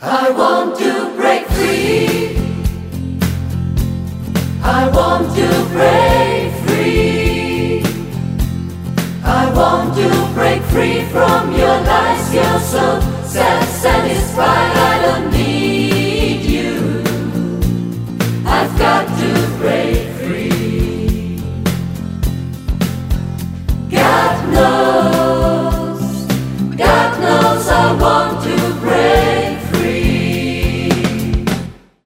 I want to break free. I want to break free. I want to break free from your lies. You're so